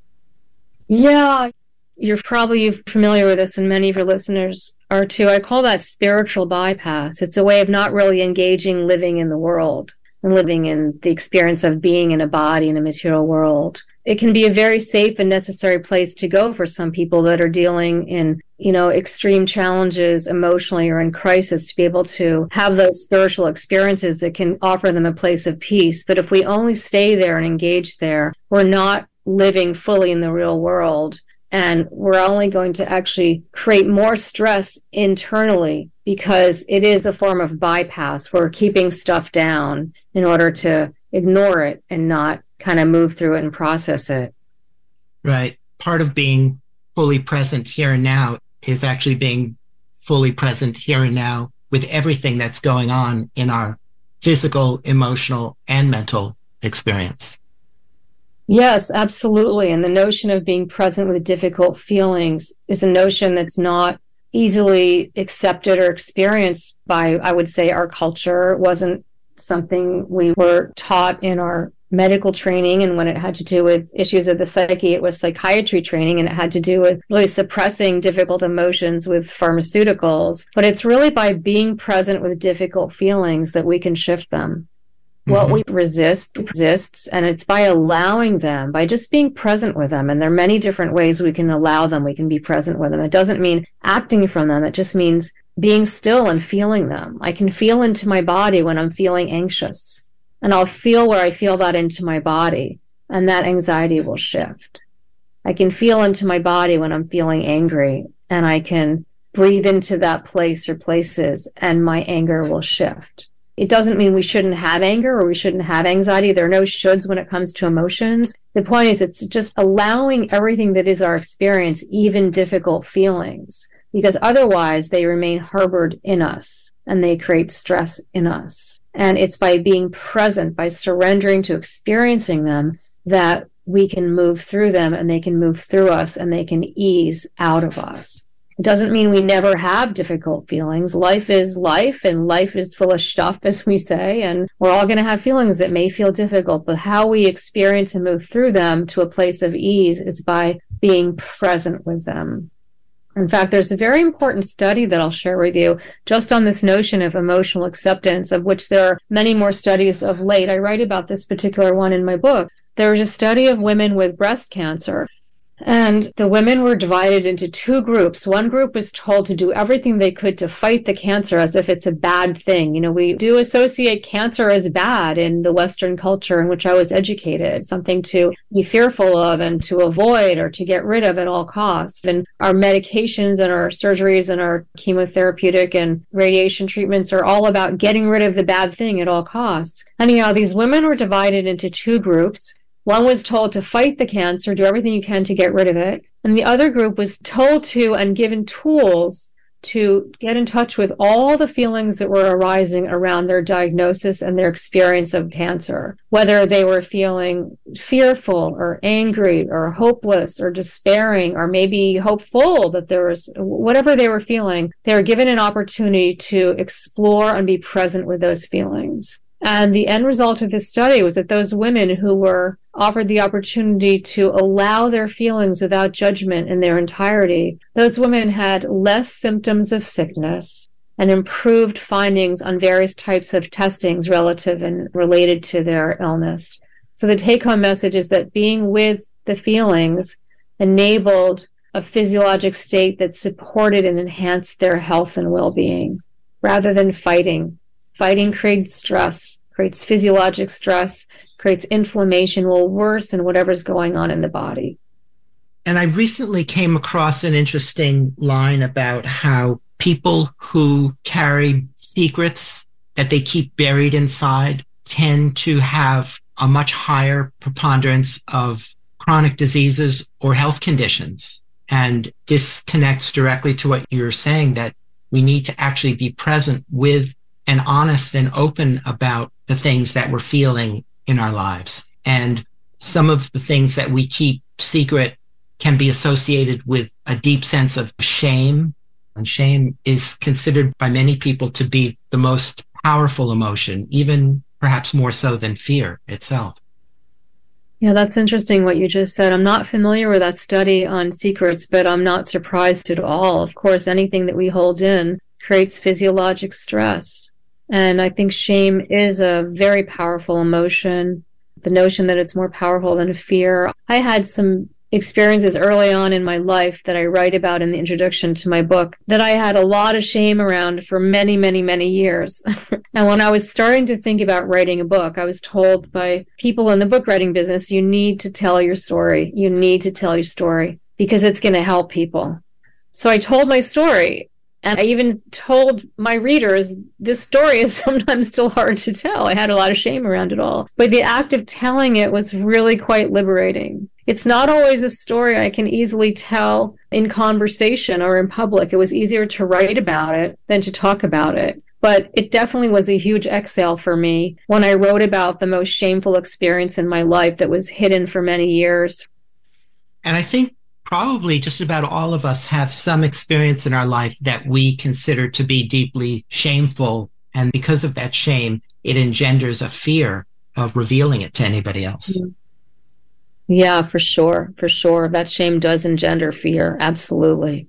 Yeah, you're probably familiar with this, and many of your listeners are too. I call that spiritual bypass. It's a way of not really engaging living in the world and living in the experience of being in a body in a material world. It can be a very safe and necessary place to go for some people that are dealing in, you know, extreme challenges emotionally or in crisis, to be able to have those spiritual experiences that can offer them a place of peace. But if we only stay there and engage there, we're not living fully in the real world. And we're only going to actually create more stress internally because it is a form of bypass. We're keeping stuff down in order to ignore it and not kind of move through it and process it. Right. Part of being fully present here and now is actually being fully present here and now with everything that's going on in our physical, emotional, and mental experience. Yes, absolutely. And the notion of being present with difficult feelings is a notion that's not easily accepted or experienced by, I would say, our culture. It wasn't something we were taught in our medical training. And when it had to do with issues of the psyche, it was psychiatry training, and it had to do with really suppressing difficult emotions with pharmaceuticals. But it's really by being present with difficult feelings that we can shift them. What we resist exists, and it's by allowing them, by just being present with them. And there are many different ways we can allow them. We can be present with them. It doesn't mean acting from them. It just means being still and feeling them. I can feel into my body when I'm feeling anxious, and I'll feel where I feel that into my body, and that anxiety will shift. I can feel into my body when I'm feeling angry, and I can breathe into that place or places, and my anger will shift. It doesn't mean we shouldn't have anger or we shouldn't have anxiety. There are no shoulds when it comes to emotions. The point is, it's just allowing everything that is our experience, even difficult feelings, because otherwise they remain harbored in us and they create stress in us. And it's by being present, by surrendering to experiencing them, that we can move through them and they can move through us and they can ease out of us. It doesn't mean we never have difficult feelings. Life is life, and life is full of stuff, as we say, and we're all going to have feelings that may feel difficult, but how we experience and move through them to a place of ease is by being present with them. In fact, there's a very important study that I'll share with you just on this notion of emotional acceptance, of which there are many more studies of late. I write about this particular one in my book. There was a study of women with breast cancer. And the women were divided into two groups. One group was told to do everything they could to fight the cancer as if it's a bad thing. You know, we do associate cancer as bad in the Western culture in which I was educated, something to be fearful of and to avoid or to get rid of at all costs. And our medications and our surgeries and our chemotherapeutic and radiation treatments are all about getting rid of the bad thing at all costs. Anyhow, these women were divided into two groups. One was told to fight the cancer, do everything you can to get rid of it. And the other group was told to and given tools to get in touch with all the feelings that were arising around their diagnosis and their experience of cancer, whether they were feeling fearful or angry or hopeless or despairing or maybe hopeful that there was, whatever they were feeling, they were given an opportunity to explore and be present with those feelings. And the end result of this study was that those women who were offered the opportunity to allow their feelings without judgment in their entirety, those women had less symptoms of sickness and improved findings on various types of testings relative and related to their illness. So the take-home message is that being with the feelings enabled a physiologic state that supported and enhanced their health and well-being, rather than fighting. Fighting creates stress, creates physiologic stress, creates inflammation, will worsen whatever's going on in the body. And I recently came across an interesting line about how people who carry secrets that they keep buried inside tend to have a much higher preponderance of chronic diseases or health conditions. And this connects directly to what you're saying, that we need to actually be present with and honest and open about the things that we're feeling in our lives. And some of the things that we keep secret can be associated with a deep sense of shame. And shame is considered by many people to be the most powerful emotion, even perhaps more so than fear itself. Yeah, that's interesting what you just said. I'm not familiar with that study on secrets, but I'm not surprised at all. Of course, anything that we hold in creates physiologic stress. And I think shame is a very powerful emotion. The notion that it's more powerful than fear. I had some experiences early on in my life that I write about in the introduction to my book that I had a lot of shame around for many, many, many years. And when I was starting to think about writing a book, I was told by people in the book writing business, you need to tell your story. You need to tell your story because it's going to help people. So I told my story. And I even told my readers, this story is sometimes still hard to tell. I had a lot of shame around it all. But the act of telling it was really quite liberating. It's not always a story I can easily tell in conversation or in public. It was easier to write about it than to talk about it. But it definitely was a huge exhale for me when I wrote about the most shameful experience in my life that was hidden for many years. And I think probably just about all of us have some experience in our life that we consider to be deeply shameful. And because of that shame, it engenders a fear of revealing it to anybody else. Yeah, for sure. For sure. That shame does engender fear. Absolutely.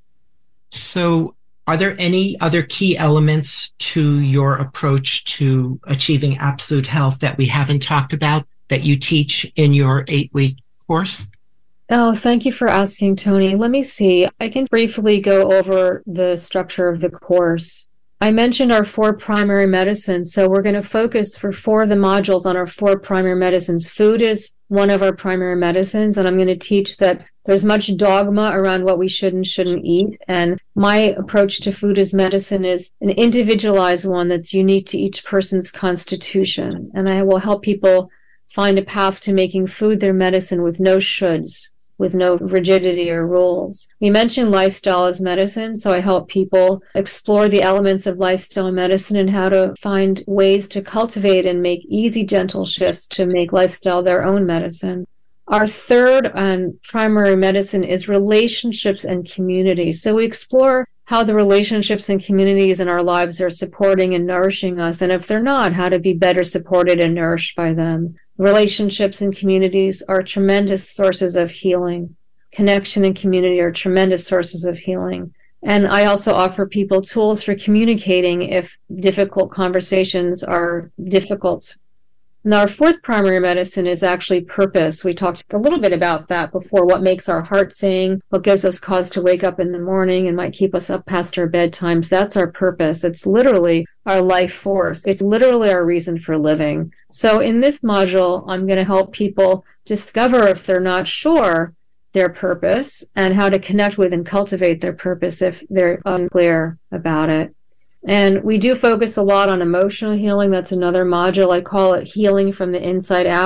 So are there any other key elements to your approach to achieving absolute health that we haven't talked about that you teach in your eight-week course? Oh, thank you for asking, Tony. Let me see. I can briefly go over the structure of the course. I mentioned our four primary medicines, so we're going to focus for four of the modules on our four primary medicines. Food is one of our primary medicines, and I'm going to teach that there's much dogma around what we should and shouldn't eat. And my approach to food as medicine is an individualized one that's unique to each person's constitution. And I will help people find a path to making food their medicine with no shoulds, with no rigidity or rules. We mentioned lifestyle as medicine, so I help people explore the elements of lifestyle medicine and how to find ways to cultivate and make easy, gentle shifts to make lifestyle their own medicine. Our third and primary medicine is relationships and community. So we explore how the relationships and communities in our lives are supporting and nourishing us, and if they're not, how to be better supported and nourished by them. Relationships and communities are tremendous sources of healing. Connection and community are tremendous sources of healing. And I also offer people tools for communicating if difficult conversations are difficult. And our fourth primary medicine is actually purpose. We talked a little bit about that before, what makes our heart sing, what gives us cause to wake up in the morning and might keep us up past our bedtimes. That's our purpose. It's literally our life force. It's literally our reason for living. So in this module, I'm going to help people discover, if they're not sure, their purpose and how to connect with and cultivate their purpose if they're unclear about it. And we do focus a lot on emotional healing. That's another module. I call it healing from the inside out.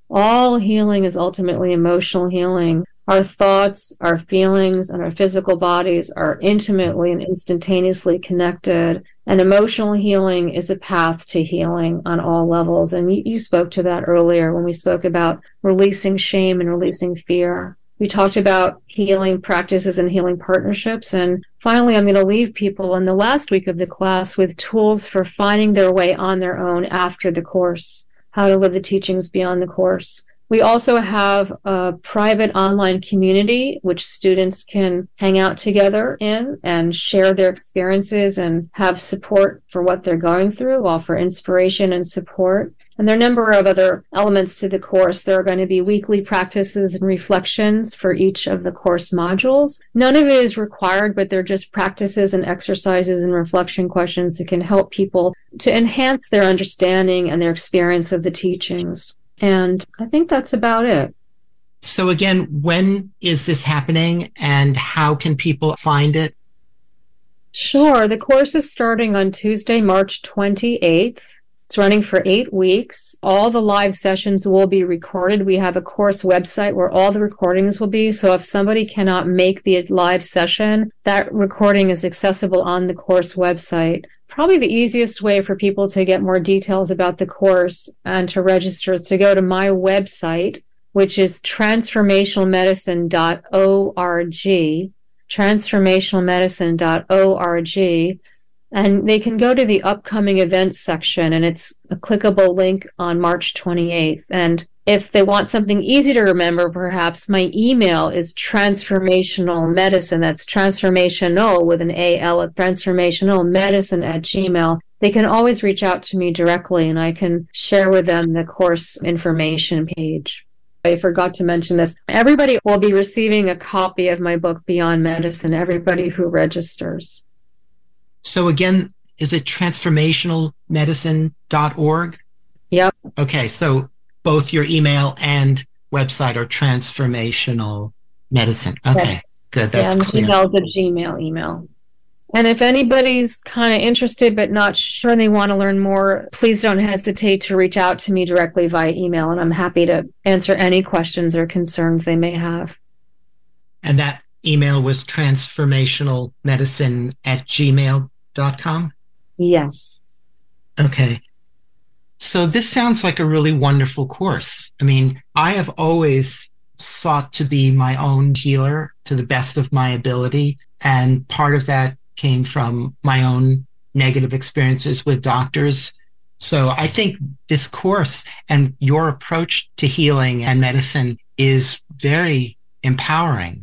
All healing is ultimately emotional healing. Our thoughts, our feelings, and our physical bodies are intimately and instantaneously connected. And emotional healing is a path to healing on all levels. And you, you spoke to that earlier when we spoke about releasing shame and releasing fear. We talked about healing practices and healing partnerships. And finally, I'm going to leave people in the last week of the class with tools for finding their way on their own after the course, how to live the teachings beyond the course. We also have a private online community which students can hang out together in and share their experiences and have support for what they're going through, offer inspiration and support. And there are a number of other elements to the course. There are going to be weekly practices and reflections for each of the course modules. None of it is required, but they're just practices and exercises and reflection questions that can help people to enhance their understanding and their experience of the teachings. And I think that's about it. So again, when is this happening and how can people find it? Sure. The course is starting on Tuesday, March twenty-eighth. It's running for eight weeks. All the live sessions will be recorded. We have a course website where all the recordings will be. So if somebody cannot make the live session, that recording is accessible on the course website. Probably the easiest way for people to get more details about the course and to register is to go to my website, which is transformational medicine dot org, transformational medicine dot org. And they can go to the upcoming events section, and it's a clickable link on March twenty-eighth. And if they want something easy to remember, perhaps my email is transformational medicine. That's transformational with an A L at transformational medicine at Gmail. They can always reach out to me directly, and I can share with them the course information page. I forgot to mention this. Everybody will be receiving a copy of my book, Beyond Medicine, everybody who registers. So again, is it transformational medicine dot org? Yep. Okay, so both your email and website are Transformational Medicine. Okay, yeah. Good. That's yeah, clear. Email's a Gmail email. And if anybody's kind of interested but not sure and they want to learn more, please don't hesitate to reach out to me directly via email, and I'm happy to answer any questions or concerns they may have. And that email was transformationalmedicine at gmail dot com? Yes. Okay. So this sounds like a really wonderful course. I mean, I have always sought to be my own healer to the best of my ability. And part of that came from my own negative experiences with doctors. So I think this course and your approach to healing and medicine is very empowering.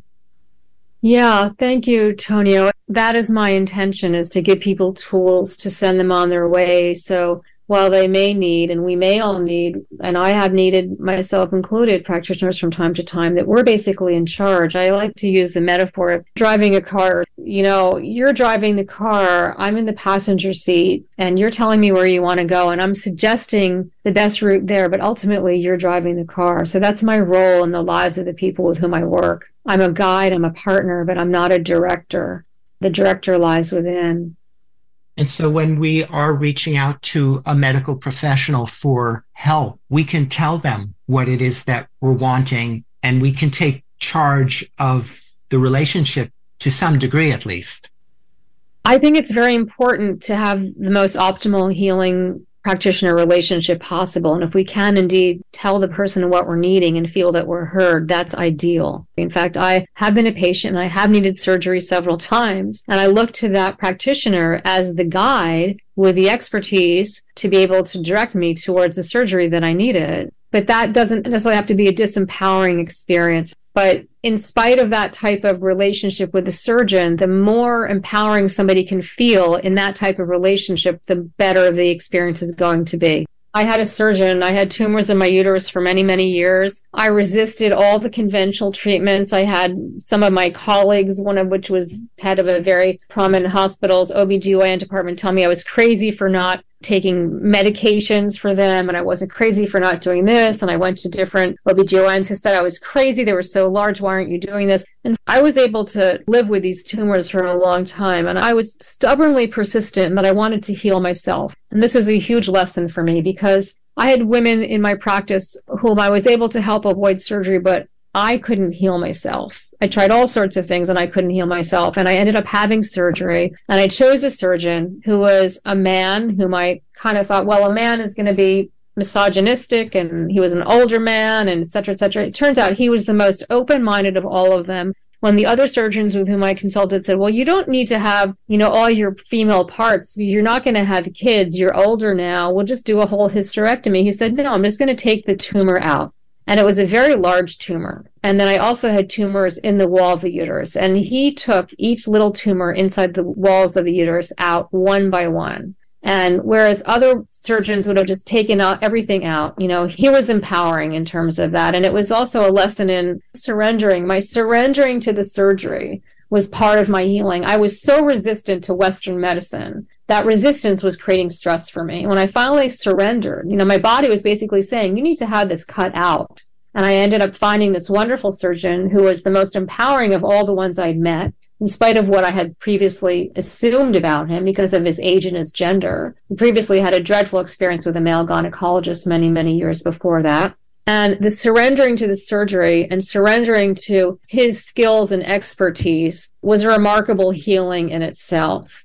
Yeah, thank you, Tonio. That is my intention, is to give people tools to send them on their way. So while they may need, and we may all need, and I have needed, myself included, practitioners from time to time, that we're basically in charge. I like to use the metaphor of driving a car. You know, you're driving the car, I'm in the passenger seat, and you're telling me where you want to go, and I'm suggesting the best route there, but ultimately you're driving the car. So that's my role in the lives of the people with whom I work. I'm a guide, I'm a partner, but I'm not a director. The director lies within. And so when we are reaching out to a medical professional for help, we can tell them what it is that we're wanting, and we can take charge of the relationship to some degree, at least. I think it's very important to have the most optimal healing practitioner relationship possible. And if we can indeed tell the person what we're needing and feel that we're heard, that's ideal. In fact, I have been a patient and I have needed surgery several times. And I look to that practitioner as the guide with the expertise to be able to direct me towards the surgery that I needed. But that doesn't necessarily have to be a disempowering experience. But in spite of that type of relationship with the surgeon, the more empowering somebody can feel in that type of relationship, the better the experience is going to be. I had a surgeon. I had tumors in my uterus for many, many years. I resisted all the conventional treatments. I had some of my colleagues, one of which was head of a very prominent hospital's O B G Y N department, tell me I was crazy for not taking medications for them, and I wasn't crazy for not doing this. And I went to different O B G Y Ns who said I was crazy. They were so large. Why aren't you doing this? And I was able to live with these tumors for a long time. And I was stubbornly persistent in that I wanted to heal myself. And this was a huge lesson for me, because I had women in my practice whom I was able to help avoid surgery, but I couldn't heal myself. I tried all sorts of things and I couldn't heal myself. And I ended up having surgery. And I chose a surgeon who was a man whom I kind of thought, well, a man is going to be misogynistic, and he was an older man, and et cetera, et cetera. It turns out he was the most open-minded of all of them. When the other surgeons with whom I consulted said, well, you don't need to have, you know, all your female parts. You're not going to have kids. You're older now. We'll just do a whole hysterectomy. He said, no, I'm just going to take the tumor out. And it was a very large tumor. And then I also had tumors in the wall of the uterus. And he took each little tumor inside the walls of the uterus out one by one. And whereas other surgeons would have just taken out everything out, you know, he was empowering in terms of that. And it was also a lesson in surrendering. My surrendering to the surgery was part of my healing. I was so resistant to Western medicine. That resistance was creating stress for me. When I finally surrendered, you know, my body was basically saying, you need to have this cut out. And I ended up finding this wonderful surgeon who was the most empowering of all the ones I'd met, in spite of what I had previously assumed about him because of his age and his gender. He previously had a dreadful experience with a male gynecologist many, many years before that. And the surrendering to the surgery and surrendering to his skills and expertise was a remarkable healing in itself.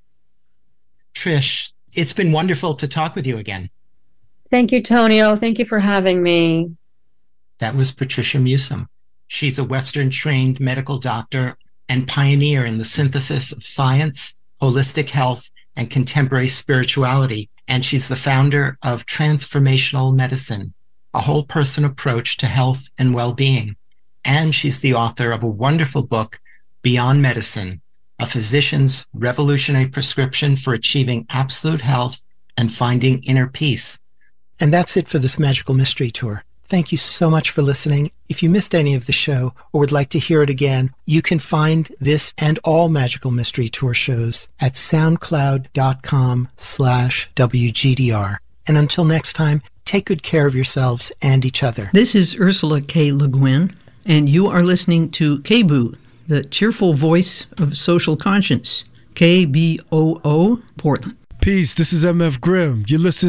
Trish, it's been wonderful to talk with you again. Thank you, Tonio. Thank you for having me. That was Patricia Musim. She's a Western-trained medical doctor and pioneer in the synthesis of science, holistic health, and contemporary spirituality. And she's the founder of Transformational Medicine, a whole person approach to health and well-being. And she's the author of a wonderful book, Beyond Medicine, a physician's revolutionary prescription for achieving absolute health and finding inner peace. And that's it for this Magical Mystery Tour. Thank you so much for listening. If you missed any of the show or would like to hear it again, you can find this and all Magical Mystery Tour shows at soundcloud.com slash WGDR. And until next time, take good care of yourselves and each other. This is Ursula K. Le Guin, and you are listening to K B O O, the cheerful voice of social conscience. K B O O, Portland. Peace, this is M F Grimm. You listen